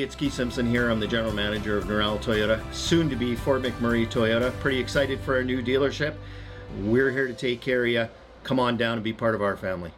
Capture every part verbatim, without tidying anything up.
everybody, it's Keith Simpson here. I'm the General Manager of Norel Toyota, soon to be Fort McMurray Toyota. Pretty excited for our new dealership. We're here to take care of you. Come on down and be part of our family.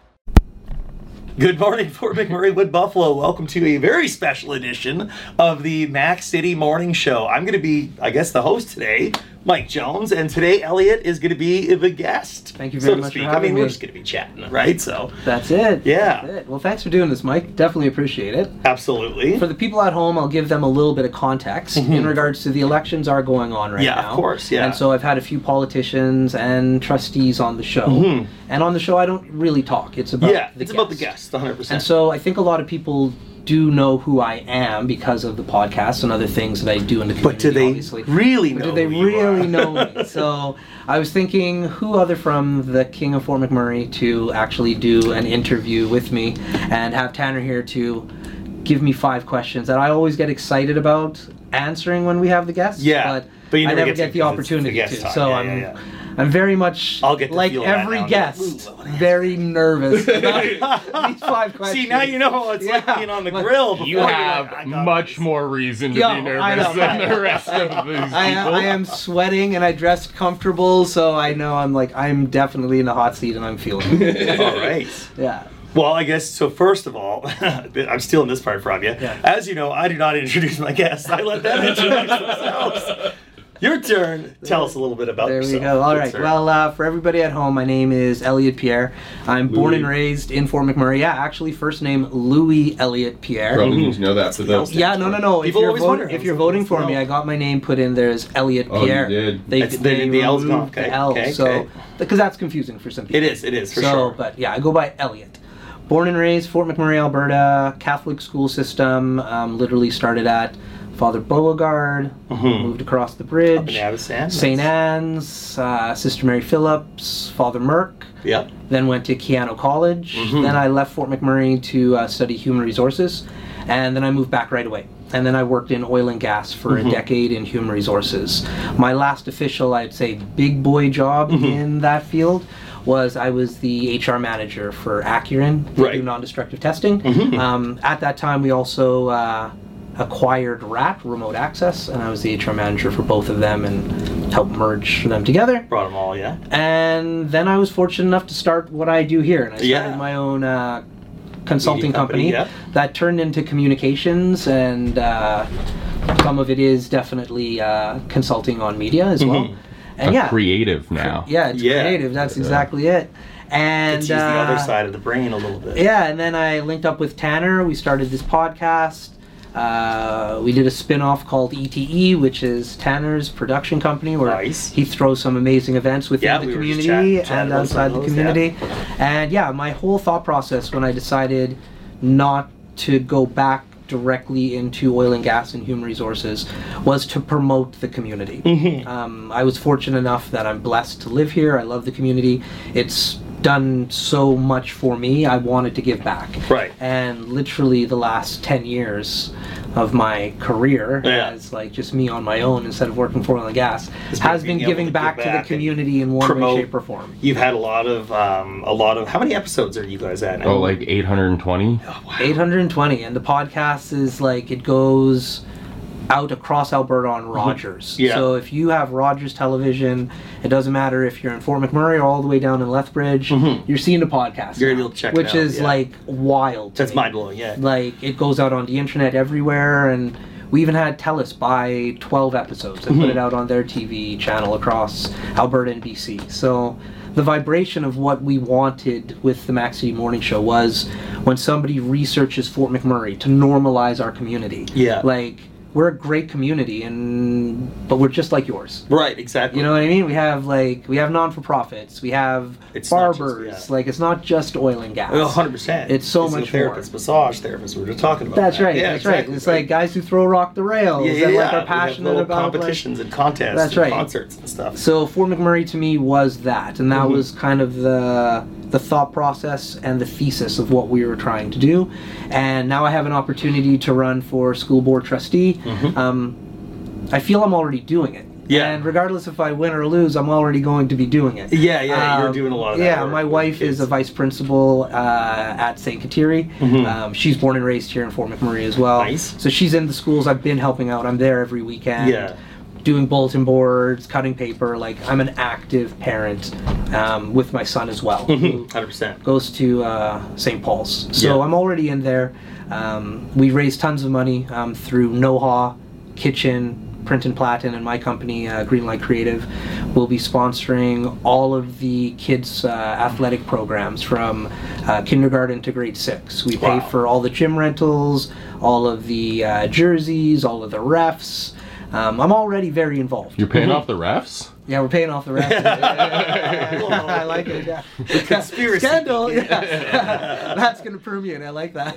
Good morning, Fort McMurray, Wood Buffalo. Welcome to a very special edition of the Mac City Morning Show. I'm going to be, I guess, the host today, Mike Jones, and today Elliot is going to be the guest. Thank you very so to much speak. for having I mean, me. we're just going to be chatting, right? So that's it. Yeah. That's it. Well, thanks for doing this, Mike. Definitely appreciate it. Absolutely. For the people at home, I'll give them a little bit of context Mm-hmm. in regards to the elections are going on right yeah, now. of course, yeah. And so I've had a few politicians and trustees on the show. Mm-hmm. And on the show, I don't really talk. It's about yeah, the it's guest. about the guest, one hundred percent. And so I think a lot of people do know who I am because of the podcast and other things that I do in the community, But do they obviously. really But know do they who you really are? know me? So I was thinking, who other from the King of Fort McMurray to actually do an interview with me and have Tanner here to give me five questions that I always get excited about answering when we have the guests. Yeah, but, but you I never never get get, to the because it's opportunity the guest to. time. So Yeah, I'm, yeah, yeah. I'm very much I'll get to like feel that every now. guest, Ooh, I wanna answer very nervous about these five questions. See, now you know what it's like Yeah, being on the but grill. Before You you're have like, I got much this. more reason to Yo, be I nervous know, than right? the rest of these people. I am, I am sweating and I dressed comfortable, so I know I'm like I'm definitely in the hot seat and I'm feeling it. All right. Yeah. Well, I guess, so first of all, I'm stealing this part from you. Yeah. As you know, I do not introduce my guests. I let them introduce themselves. Your turn. Tell us a little bit about There yourself. we go. All Good right. sir. Well, uh, for everybody at home, my name is Elliot Pierre. I'm born Louis. and raised in Fort McMurray. Yeah, actually, first name Louis Elliot Pierre. Probably didn't know that for the. Yeah, no, no, no. If People you're, always vote- wonder, if I you're was voting like, for what's me, the I got my name put in there as Elliot Oh, you Pierre. did. They, It's- they the- the L's gone. removed Okay, the L, okay, so okay. because that's confusing for some people. It is, it is, for so, sure. But yeah, I go by Elliot. Born and raised Fort McMurray, Alberta. Catholic school system. Um, literally started at Father Beauregard. Mhm. Moved across the bridge. Up in Abbotsford. Saint Anne's, uh, Sister Mary Phillips, Father Merck. Yep. Then went to Keano College. Mhm. Then I left Fort McMurray to uh, study human resources. And then I moved back right away. And then I worked in oil and gas for Mhm. a decade in human resources. My last official, I'd say, big boy job Mhm. in that field was I was the H R manager for Acuren. They Right. do non-destructive testing. Mhm. Um, at that time, we also uh, acquired R A T, Remote Access, and I was the H R manager for both of them and helped merge them together. Brought them all, yeah. And then I was fortunate enough to start what I do here, and I started Yeah. my own uh, consulting Media company, company, yeah. that turned into communications, and uh, some of it is definitely uh, consulting on media as well. Mhm. And a yeah, creative now. yeah, it's Yeah. creative. That's exactly it. And Let's use the other uh, side of the brain a little bit. yeah, and then I linked up with Tanner. We started this podcast. Uh, we did a spin-off called E T E, which is Tanner's production company, where Nice. he throws some amazing events within Yeah, the we were just community chatting- chatting and about some outside of the those, community. And yeah, my whole thought process when I decided not to go back directly into oil and gas and human resources was to promote the community. Mhm. Um, I was fortunate enough that I'm blessed to live here. I love the community. It's done so much for me. I wanted to give back. Right. And literally the last ten years of my career Yeah. as like just me on my own instead of working for oil and gas Just has being been able giving to back give to the back and community in one promote. way, shape, or form. You've had a lot of, um, a lot of, how many episodes are you guys at now? Oh, like eight hundred twenty? Oh, wow. eight hundred twenty, and the podcast is like it goes out across Alberta on Rogers. Yeah. So if you have Rogers Television, it doesn't matter if you're in Fort McMurray or all the way down in Lethbridge, Mhm. you're seeing the podcast. You're now, able to check it which out, is yeah. like wild. to That's me. mind blowing, yeah. Like it goes out on the internet everywhere, and we even had TELUS buy twelve episodes and put Mhm. it out on their T V channel across Alberta and B C. So the vibration of what we wanted with the Mac City Morning Show was when somebody researches Fort McMurray to normalize our community. Yeah. Like we're a great community, and but we're just like yours. Right, exactly. You know what I mean? We have like we have non-for-profits, we have It's not just- barbers. yeah. Like it's not just oil and gas. Oh, one hundred percent. It's so much more. Therapists, massage therapists, we were just talking about That's that. right. Yeah, that's exactly, right. It's like guys who throw rock the rails yeah, yeah, and like yeah. are passionate we have about like, competitions and contests That's and right. concerts and stuff. so Fort McMurray to me was that, and that Mhm. was kind of the the thought process and the thesis of what we were trying to do. And now I have an opportunity to run for school board trustee. Mhm. Um, I feel I'm already doing it. Yeah. And regardless if I win or lose, I'm already going to be doing it. Yeah, yeah, you're Um, doing a lot of that. Yeah, work my with wife kids. is a vice principal uh, at Saint Kateri. Mhm. Um, she's born and raised here in Fort McMurray as well. Nice. So she's in the schools. I've been helping out. I'm there every weekend. Yeah. Doing bulletin boards, cutting paper. Like, I'm an active parent um, with my son as well. Mhm, who one hundred percent. goes to uh, Saint Paul's. So Yeah. I'm already in there. Um, we raise tons of money um, through NOHA, Kitchen, Print and Platin, and my company, uh, Greenlight Creative, will be sponsoring all of the kids' uh, athletic programs from uh, kindergarten to grade six. We pay Wow. for all the gym rentals, all of the uh, jerseys, all of the refs. Um, I'm already very involved. You're paying off the refs? Yeah, we're paying off the refs. I like it. Yeah. Conspiracy. Scandal. Yeah. That's gonna permeate. I like that.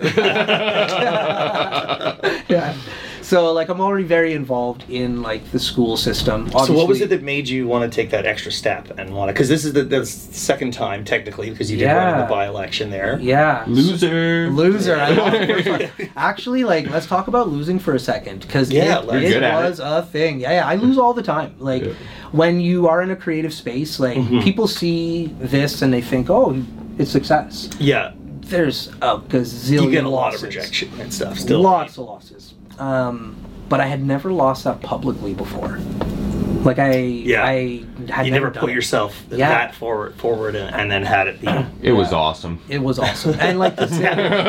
Yeah. So like I'm already very involved in like the school system. Obviously, So what was it that made you want to take that extra step and want to? Because this is the, the second time technically, because you did run in Yeah. the by-election there. Yeah. Loser. Loser. I love the first one. Actually, like, let's talk about losing for a second, because Yeah, it, let's- it You're good at was a thing. Yeah, yeah, I lose all the time. Like, Yeah. when you are in a creative space, like, Mhm. people see this and they think, oh, it's success. Yeah, There's a gazillion you get a lot losses. of rejection and stuff still. Lots of losses. Um, but I had never lost that publicly before. Like, I, Yeah. I had You never never done put it. yourself Yeah. that forward, forward, and, and then had it be. It was awesome. It was awesome, and like the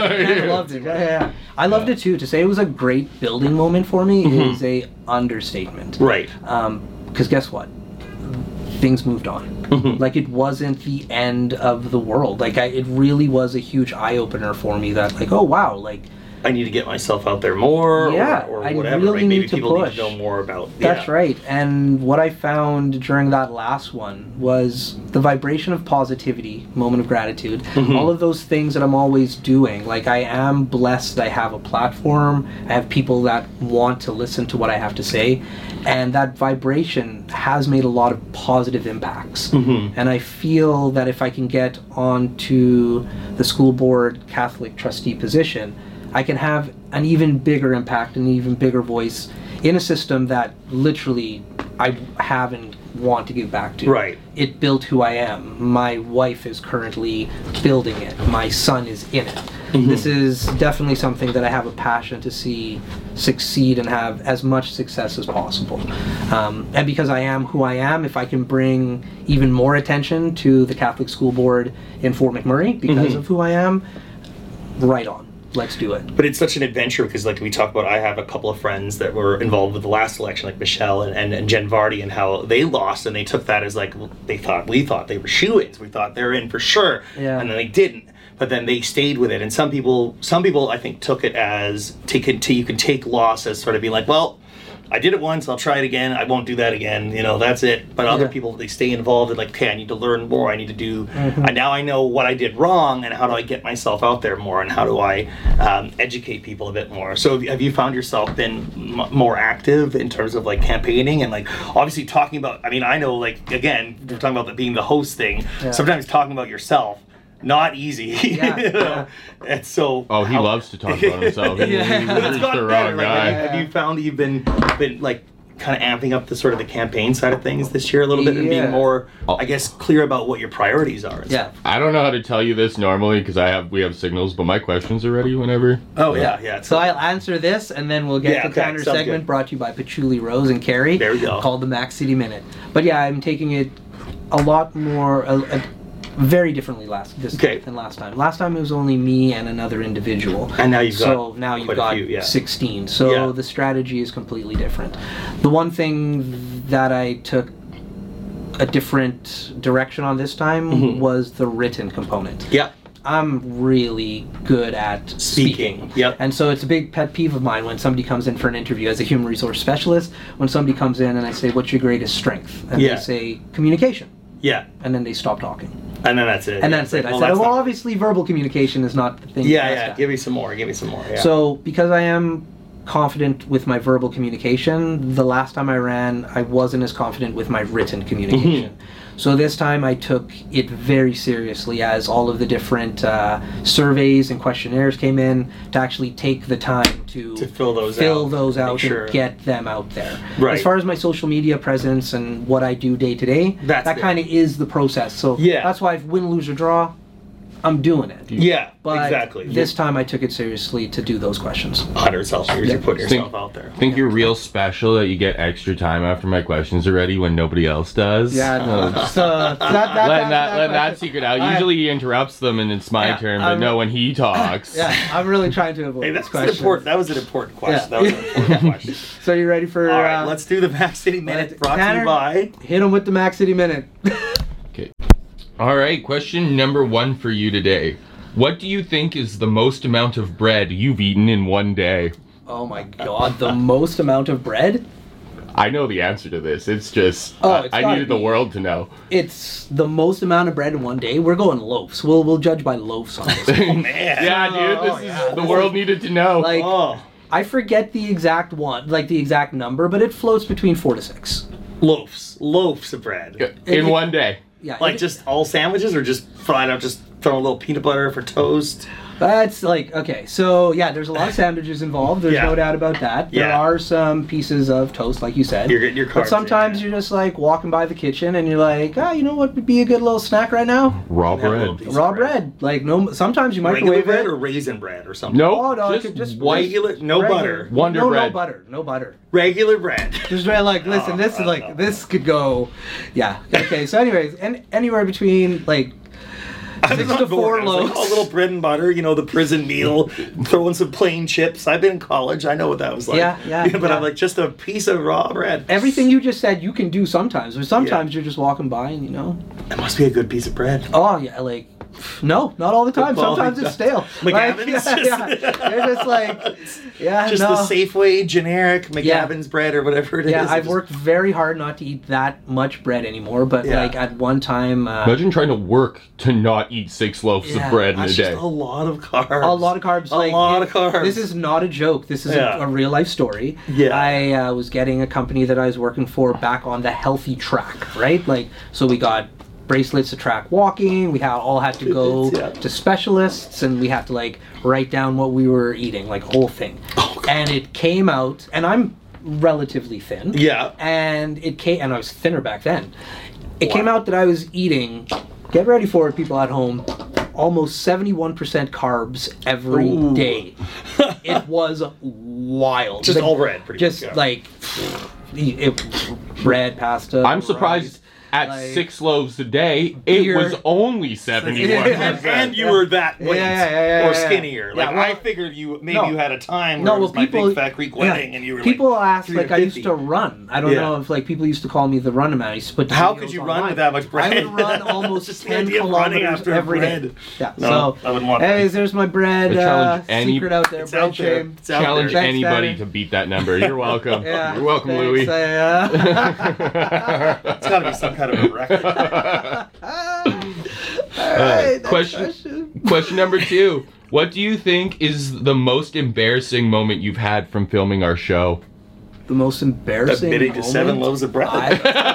I loved it. Yeah, yeah, yeah. I loved it too. To say it was a great building moment for me Mhm. is a understatement. Right. Um, because guess what? Things moved on. Mhm. Like, it wasn't the end of the world. Like, I, it really was a huge eye opener for me. That, like, oh wow, like, I need to get myself out there more, Yeah, or, or I whatever. really right? Maybe need to people push. need to know more about. that's yeah. right. And what I found during that last one was the vibration of positivity, moment of gratitude, Mhm. all of those things that I'm always doing. Like, I am blessed that I have a platform, I have people that want to listen to what I have to say, and that vibration has made a lot of positive impacts. Mhm. And I feel that if I can get onto the school board Catholic trustee position, I can have an even bigger impact, an even bigger voice in a system that literally I have and want to give back to. Right. It built who I am. My wife is currently building it. My son is in it. Mhm. This is definitely something that I have a passion to see succeed and have as much success as possible. Um, and because I am who I am, if I can bring even more attention to the Catholic School Board in Fort McMurray because Mhm. of who I am, right on. Let's do it. But it's such an adventure because, like we talk about, I have a couple of friends that were involved with the last election, like Michelle and, and, and Jen Vardy, and how they lost, and they took that as like they thought we thought they were shoo-ins. We thought they're in for sure, Yeah. and then they didn't. But then they stayed with it, and some people, some people, I think, took it as take it to you can take loss as sort of being like, well, I did it once, I'll try it again. I won't do that again. You know, that's it. But other Yeah. people, they stay involved and like, okay, I need to learn more. I need to do. Mhm. And now I know what I did wrong, and how do I get myself out there more, and how do I um, educate people a bit more. So have you- have you found yourself been m- more active in terms of like campaigning and like obviously talking about? I mean, I know like again, we're talking about the being the host thing. Yeah. Sometimes talking about yourself. Not easy. Yeah, you know? yeah. And so. Oh, he how- loves to talk about himself. He- Yeah. He's But it's gotten the better. wrong Like, guy. have, you, have you found that you've been been like kind of amping up the sort of the campaign side of things this year a little bit and Yeah. being more, Oh. I guess, clear about what your priorities are? And Yeah. stuff? I don't know how to tell you this normally because I have we have signals, but my questions are ready whenever. Oh yeah, yeah. So I'll answer this, and then we'll get Yeah, to okay, Tanner's sounds segment good. brought to you by Patchouli Rose and Carrie. There we go. Called the Mac City Minute. But yeah, I'm taking it a lot more, a, a, very differently last this Okay. than last time. Last time it was only me and another individual. And now you've so got now you've quite a got few, yeah. sixteen. So Yeah. the strategy is completely different. The one thing that I took a different direction on this time Mhm. was the written component. Yeah. I'm really good at Speaking. speaking. Yep. And so it's a big pet peeve of mine when somebody comes in for an interview as a human resource specialist, when somebody comes in and I say, what's your greatest strength? And Yeah. they say, communication. Yeah. And then they stop talking. And then that's it. And Yeah. that's it. I Well, said, that's well, not- obviously verbal communication is not the thing. Yeah, that's yeah. that. Give me some more. Give me some more. Yeah. So because I am confident with my verbal communication. The last time I ran, I wasn't as confident with my written communication. So this time I took it very seriously as all of the different uh, surveys and questionnaires came in to actually take the time to, To fill those fill out, those make out sure. and get them out there. Right. As far as my social media presence and what I do day to day, That's that it. kind of is the process. So Yeah. that's why if win, lose, or draw, I'm doing it. Yeah, But exactly. this time I took it seriously to do those questions. one hundred Celsius, you're putting yourself Think- out there. I think you're real special that you get extra time after my questions are ready when nobody else does. Yeah, Uh, no. So that, that, letting that, letting that question- secret out. I- Usually he interrupts them and it's my Yeah, turn, but I'm- no, when he talks. Yeah, I'm really trying to avoid Hey, this that's an question. important. That was an important question. Yeah. That was an important question. So you ready for? All right, uh, let's do the Mac City Minute let- brought to Tanner? you by. hit him with the Mac City Minute. Okay. All right, question number one for you today. What do you think is the most amount of bread you've eaten in one day? Oh my God, the most amount of bread? I know the answer to this. It's just Oh, I- it's I gotta needed the be- world to know. It's the most amount of bread in one day. We're going loaves. We'll we'll judge by loaves on this. Oh man. Yeah, dude, this Oh, is yeah, the this world needed to know. Like Oh, I forget the exact one, like the exact number, but it floats between four to six. loaves, loaves of bread. in it- one day. Yeah, Like it- just all sandwiches, or just fried up, just throw a little peanut butter for toast. That's like, okay, so yeah, there's a lot of sandwiches involved. There's Yeah. no doubt about that. There Yeah. are some pieces of toast, like you said. You're getting your carbs But sometimes in, yeah. you're just like walking by the kitchen and you're like, oh, you know what would be a good little snack right now? Raw Have a little bread. piece Raw of bread. Like, no, sometimes you Regular microwave bread it. or raisin bread or something. No, Oh, no, it just, could just- white. Regular, no Regular- butter. Wonder no, bread. no butter. No butter. Regular bread. Just right, like, listen, this is like, this could go, yeah. Okay, so anyways, and anywhere between, like, I was Six on to board. four I was like, loaves. oh, a little bread and butter, you know, the prison meal, throwing some plain chips. I've been in college. I know what that was like. Yeah, yeah, But yeah. I'm like, just a piece of raw bread. everything you just said you can do sometimes, but sometimes you're just walking by and, you know, It must be a good piece of bread. oh, yeah, like, no, not all the time. Good quality Sometimes it's stuff. stale. Like, McGavin's yeah, just- yeah. They're just like, yeah, Just no. the Safeway generic McGavin's bread or whatever it is. Yeah, It I've just- worked very hard not to eat that much bread anymore, but Yeah. like at one time, uh, Imagine trying to work to not eat six loaves Yeah, of bread in a That's day. just a lot of carbs. a lot of carbs. A like, lot of carbs. This is not a joke. This is Yeah. a, a real life story. Yeah. I uh, was getting a company that I was working for back on the healthy track, right? Like, so we got bracelets to track walking. We had, all had to go Yeah. to specialists, and we had to like write down what we were eating, like whole thing. Oh, God. And it came out, and I'm relatively thin. Yeah. And it came, and I was thinner back then. It came Wow. out that I was eating. Get ready for it, people at home. Almost seventy-one percent carbs every Ooh. day. It was wild. Just Like, all bread, pretty Just much, yeah. like it, bread, pasta. I'm surprised rice, at like- six loaves a day, it Beer. was only seventy-one Yeah. percent. And you were that weight Yeah, yeah, yeah, or yeah, yeah. skinnier. Yeah, Like well- I figured you maybe No. you had a time where No, it was well, people. my big fat Greek wedding yeah, and you were people like ask like I used to three fifty. run. I don't Yeah. know if like people used to call me the run man. I used to put. How videos could you run online. with that much bread? I would run almost Just the ten idea of running kilometers after every day. bread. Yeah. No, so, I wouldn't want that. anyways, there's my bread I uh, challenge any- secret out there. It's bread out there. shame. It's out Challenge there. Thanks, anybody Tanner. to beat that number. You're welcome. Yeah. You're welcome, thanks, Louis. I, uh, It's got to be some kind of a record. Alright, next question- question. Question number two. What do you think is the most embarrassing moment you've had from filming our show? The most embarrassing. Admitting to seven moment? loaves of bread. I-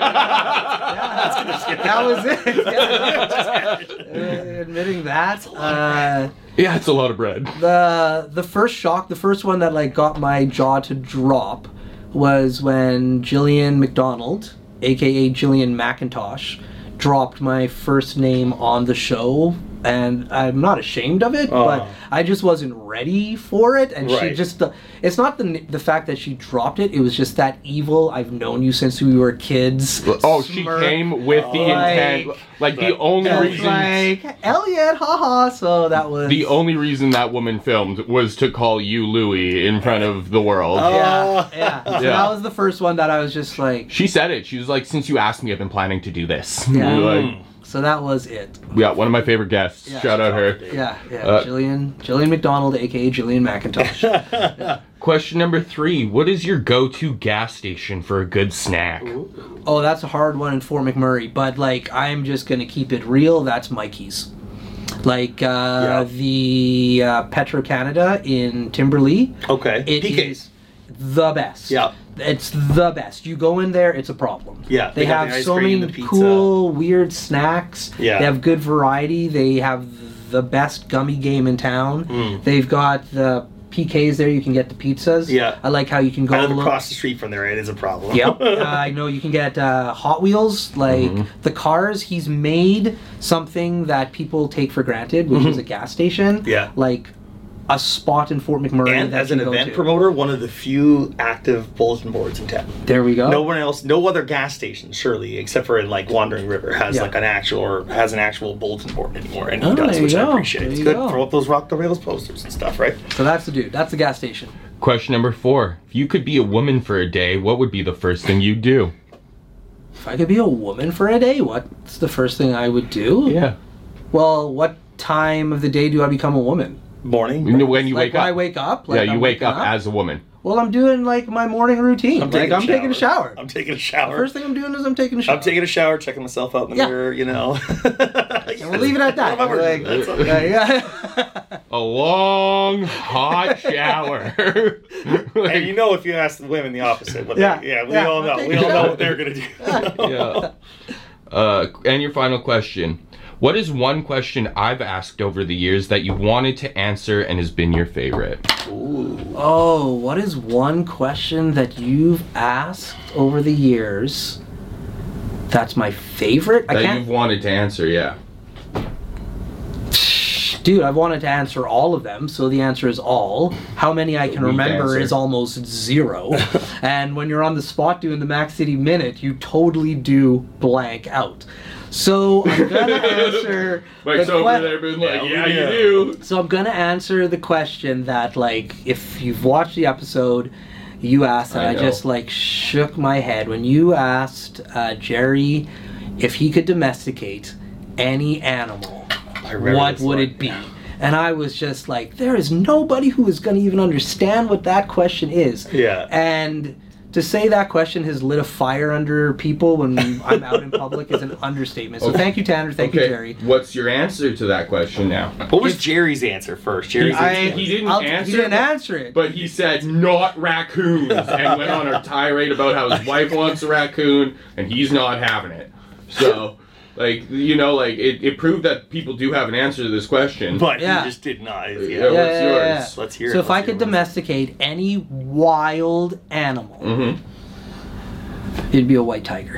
that was it. Yeah. Uh, admitting that. Uh, Yeah, it's a lot of bread. the the first shock, the first one that like got my jaw to drop, was when Jillian McDonald, aka Jillian McIntosh, dropped my first name on the show. And I'm not ashamed of it, Oh. but I just wasn't ready for it. And she Right. just, uh, it's not the the fact that she dropped it, it was just that evil, I've known you since we were kids. Oh, she smirk. came with the Like- intent. Like the Like- only And reason. like, Elliot, haha. So that was. The only reason that woman filmed was to call you Louis in front of the world. Oh. Yeah, yeah. So Yeah. that was the first one that I was just like, She said it. She was like, "Since you asked me, I've been planning to do this." Yeah. Like, so that was it. yeah, one of my favorite guests. Yeah. Shout out her. Yeah, yeah. Uh, Jillian, Jillian McDonald, aka Jillian McIntosh. Question number three. What is your go-to gas station for a good snack? Oh, that's a hard one in Fort McMurray, but like, I'm just gonna keep it real. That's Mikey's. Like uh, Yeah. the uh, Petro Canada in Timberley. Okay. It P Ks. is- the best. Yeah. It's the best. You go in there, it's a problem. Yeah, They, they got have the ice so cream, many the pizza. cool, weird snacks. Yeah. They have good variety. They have the best gummy game in town. Mm. They've got the P Ks there. You can get the pizzas. Yeah. I like how you can go I live look- across the street from there. It is a problem. Yep. uh, I know you can get uh, Hot Wheels, like the cars. He's made something that people take for granted, which is a gas station. Yeah. Like a spot in Fort McMurray And that as an you go event to. promoter, one of the few active bulletin boards in town. There we go. No one else, no other gas station, surely, except for in like Wandering River, has Yeah. like an actual or has an actual bulletin board anymore, and he Oh, does, there you which I go. appreciate. There It's you good. go. Throw up those Rock the Rails posters and stuff, right? So that's the dude. That's the gas station. Question number four. If you could be a woman for a day, what would be the first thing you'd do? If I could be a woman for a day, what's the first thing I would do? Yeah. Well, what time of the day do I become a woman? Morning. You know, when you like wake when up. I wake up? Like yeah, you I'm wake waking up, as a woman. Well, I'm doing like my morning routine. I'm like taking a I'm taking a shower. I'm taking a shower. First thing I'm doing is I'm taking a shower. I'm taking a shower, checking myself out in the Yeah. mirror, you know. And we'll leave it at that. What am I Like, working? That's okay. yeah, yeah. A long, hot shower. And you know, if you ask the women the opposite, what Yeah. they, yeah, we Yeah. all know. I'm We taking all a know shower. what they're gonna do. yeah. Uh, and your final question. What is one question I've asked over the years that you wanted to answer and has been your favorite? Oh, what is one question that you've asked over the years that's my favorite? I That can't. you've wanted to answer, yeah. Dude, I've wanted to answer all of them, so the answer is all. How many I can Weak remember answer. is almost zero. And when you're on the spot doing the Mac City Minute, you totally do blank out. So I'm gonna answer. Mike's the over que- there being like, Yeah, yeah, we you know. do. So I'm gonna answer the question that, like, if you've watched the episode, you asked, and I I, know. just like shook my head when you asked uh, Jerry if he could domesticate any animal. I remember What this would one, it be? yeah. And I was just like, there is nobody who is going to even understand what that question is. Yeah. And to say that question has lit a fire under people when I'm out in public is an understatement. So Okay. thank you, Tanner. Thank okay, you, Jerry. what's your answer to that question now? What was Jerry's answer first? Jerry's I- answer. he didn't I'll- answer, He didn't but- answer it. But he said not raccoons and went on a tirade about how his wife wants a raccoon and he's not having it. So, like, you know, like it, it proved that people do have an answer to this question. But Yeah. he just did not. Yeah. Yeah, yeah, what's yeah, yours? yeah. Let's hear So it. if I Let's could hear it. domesticate any wild animal, Mhm. it'd be a white tiger.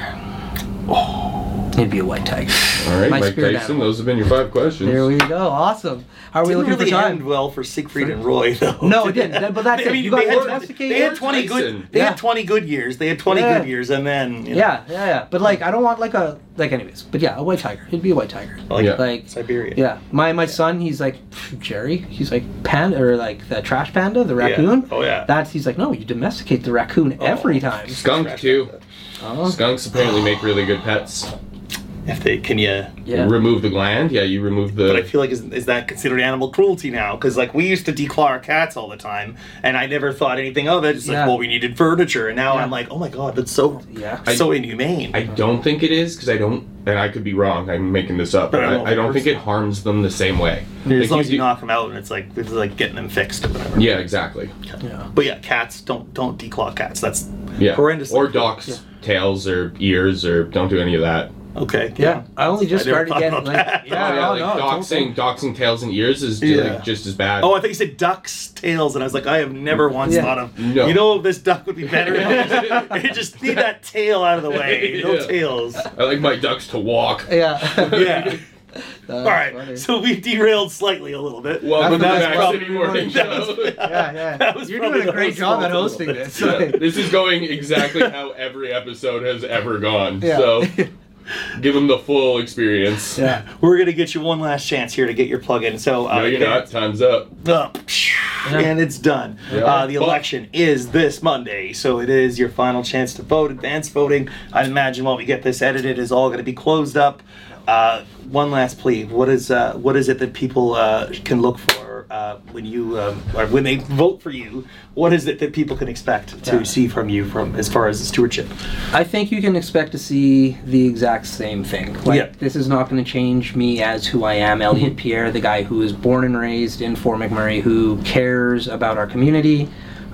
It'd be a white tiger. All right, My Mike spirit Tyson, animal. those have been your five questions. There we go. Awesome. How are we Didn't looking really for time? end well for Siegfried and Roy, though. No, it didn't. But that's I it. mean, You got they, had, domesticated. they had twenty Tyson. good. They Yeah. had twenty good years. They had twenty Yeah. good years, and then you know, Yeah, yeah, yeah. But like, I don't want like a like, anyways. But yeah, a white tiger. It'd be a white tiger. like, Yeah. Like, Siberia. yeah. My my son, he's like, "Pff, Jerry. He's like panda or like the trash panda, the raccoon. Oh yeah. That's he's like, no, you domesticate the raccoon every time. Skunk too. Oh, Skunks apparently make really good pets. If they can you. yeah. Remove the gland. Yeah, you remove the. But I feel like is, is that considered animal cruelty now? Because like we used to declaw our cats all the time, and I never thought anything of it. It's Yeah. like, well, we needed furniture, and now Yeah. I'm like, oh my god, that's so Yeah. so inhumane. I don't think it is because I don't, and I could be wrong. I'm making this up, but I don't know I, I don't if think it's- it harms them the same way. as Like, long as you do- knock them out, and it's like it's like getting them fixed or whatever. Yeah, exactly. Yeah. But yeah, cats don't don't declaw cats. That's Yeah. horrendous. Or docs tails or ears or don't do any of that. Okay. Yeah. I only just I never started thought getting about like that. yeah, oh, yeah, no, like no, it's okay. doxing, doxing tails and ears is ju- Yeah. like, just as bad. Oh, I thought you said ducks' tails, and I was like, I have never once Yeah. thought of. No. You know, this duck would be better. You just need that tail out of the way. No Yeah. tails. I like my ducks to walk. Yeah. Yeah. That's All right. funny. So we derailed slightly a little bit. Welcome to the That's Mac probably- City Morning that was- Show. yeah, yeah. That was You're probably doing a the great host's job at fault a hosting little this. Yeah, this is going exactly how every episode has ever gone. Yeah. So give them the full experience. Yeah. We're gonna get you one last chance here to get your plug in. So uh, No, you're not. Time's up. Up. And it's done. Yeah. Uh, the But- election is this Monday, so it is your final chance to vote. Advance voting, I imagine, while we get this edited, is all going to be closed up. Uh, one last plea: what is uh, what is it that people uh, can look for uh, when you um, or when they vote for you? What is it that people can expect to Yeah. see from you, from as far as stewardship? I think you can expect to see the exact same thing. Like, Yeah. this is not going to change me as who I am, Elliot Pierre, the guy who was born and raised in Fort McMurray, who cares about our community,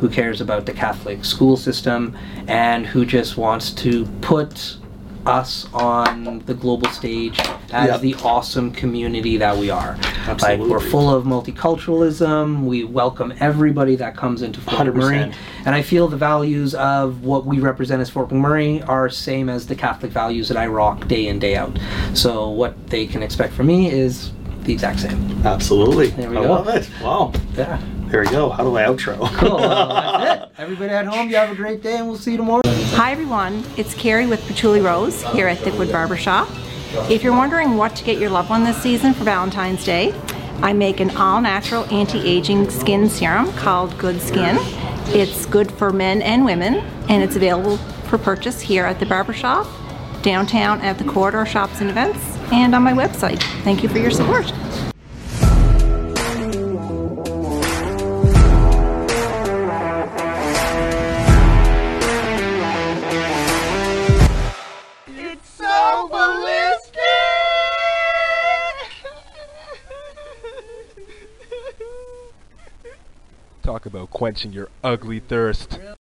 who cares about the Catholic school system, and who just wants to put us on the global stage as Yep. the awesome community that we are. Absolutely. Like, we're full of multiculturalism. We welcome everybody that comes into Fort one hundred McMurray. percent. And I feel the values of what we represent as Fort McMurray are same as the Catholic values that I rock day in, day out. So what they can expect from me is the exact same. Absolutely. There we I go. love it. Wow. Yeah. There we go. How do I outro? Cool. Well, that's it. Everybody at home, you have a great day, and we'll see you tomorrow. Hi everyone, it's Carrie with Patchouli Rose here at Thickwood Barbershop. If you're wondering what to get your loved one this season for Valentine's Day, I make an all-natural anti-aging skin serum called Good Skin. It's good for men and women, and it's available for purchase here at the barbershop, downtown at the Corridor Shops and Events, and on my website. Thank you for your support. Talk about quenching your ugly thirst.